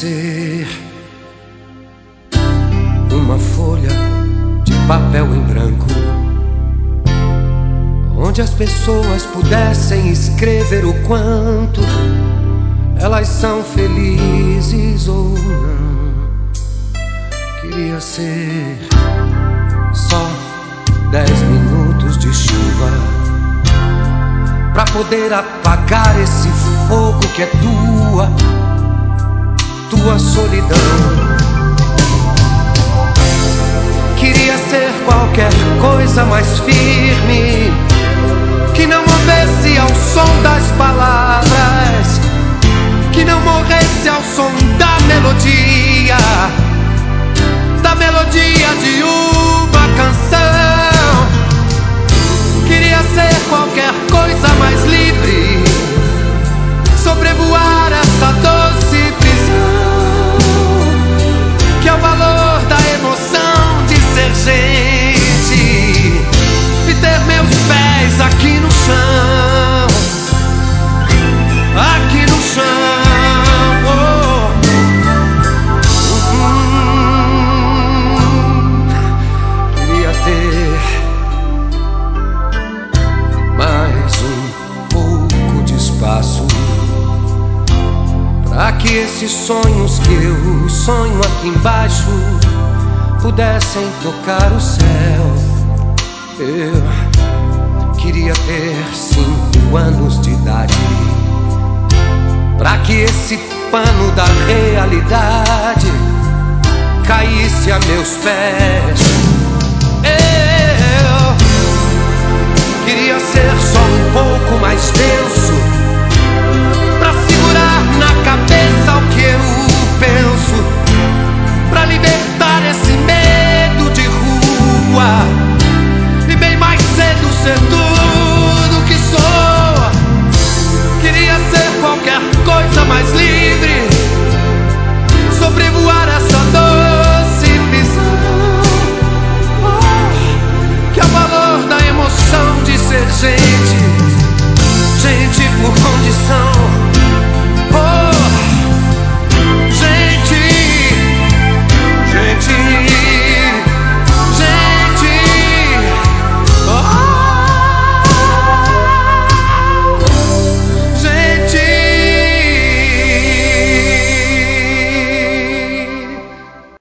ser uma folha de papel em branco, onde as pessoas pudessem escrever o quanto elas são felizes ou não. Queria ser só 10 minutos de chuva pra poder apagar esse fogo que é tua solidão. Queria ser qualquer coisa mais firme, que não movesse ao som das palavras, que não morresse ao som da melodia de uma canção. Queria ser qualquer coisa mais livre, sobrevoar essa doce prisão, que é o valor da emoção de ser gente e ter meus pés aqui no chão, aqui no chão. Queria ter mais um pouco de espaço pra que esses sonhos que eu sonho aqui embaixo pudessem tocar o céu. Eu queria ter 5 anos de idade pra que esse pano da realidade caísse a meus pés. Eu queria ser só um pouco mais Deus